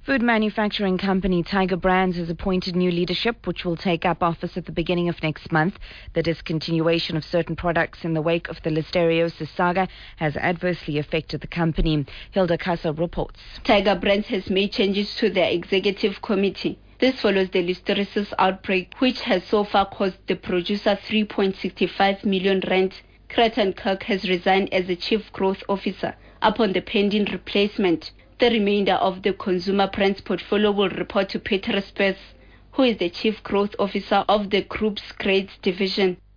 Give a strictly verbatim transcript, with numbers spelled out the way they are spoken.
Food manufacturing company Tiger Brands has appointed new leadership, which will take up office at the beginning of next month. The discontinuation of certain products in the wake of the listeriosis saga has adversely affected the company. Hilda Casa reports. Tiger Brands has made changes to their executive committee. This follows the listeriosis outbreak, which has so far cost the producer three point six five million rand. Creighton Kirk has resigned as the chief growth officer upon the pending replacement. The remainder of the consumer brands portfolio will report to Peter Spence, who is the chief growth officer of the group's grades division.